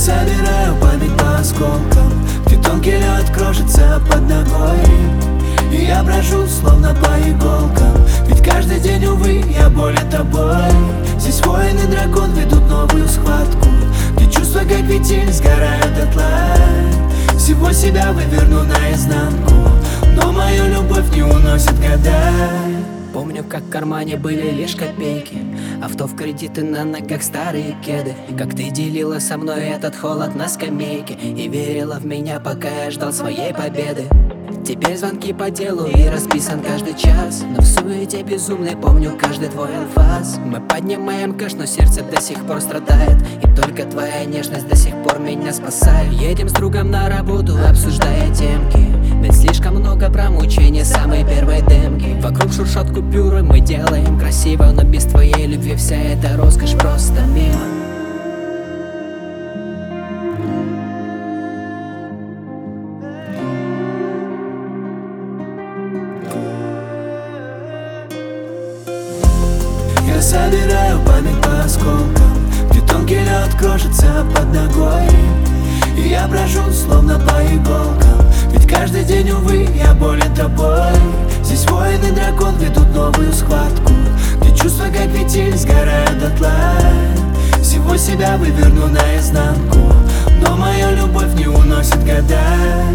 собираю память по осколкам, где тонкий лед крошится под ногой. И я брожу словно по иголкам, ведь каждый день, увы, я болен тобой. Здесь воин и дракон ведут новую схватку, где чувства как фитиль сгорают дотла. Всего себя выверну наизнанку, но мою любовь не уносит года. Помню, как в кармане были лишь копейки, авто в кредиты на ногах, старые кеды. Как ты делила со мной этот холод на скамейке и верила в меня, пока я ждал своей победы. Теперь звонки по делу и расписан каждый час, но в суете безумной помню каждый твой анфас. Мы поднимаем кэш, но сердце до сих пор страдает, и только твоя нежность до сих пор меня спасает. Едем с другом на работу, обсуждая темки, ведь слишком много промучений самой первой демки. Вокруг шуршат купюры, мы делаем красиво, но без твоей любви вся эта роскошь просто мимо. Я собираю память по осколкам, где тонкий лед крошится под ногой. И я брожу словно по иголкам, ведь каждый день, увы, я болен тобой. Здесь воин и дракон ведут новую схватку, где чувства как фитиль сгорают дотла. Всего себя выверну наизнанку, но моя любовь не уносит года.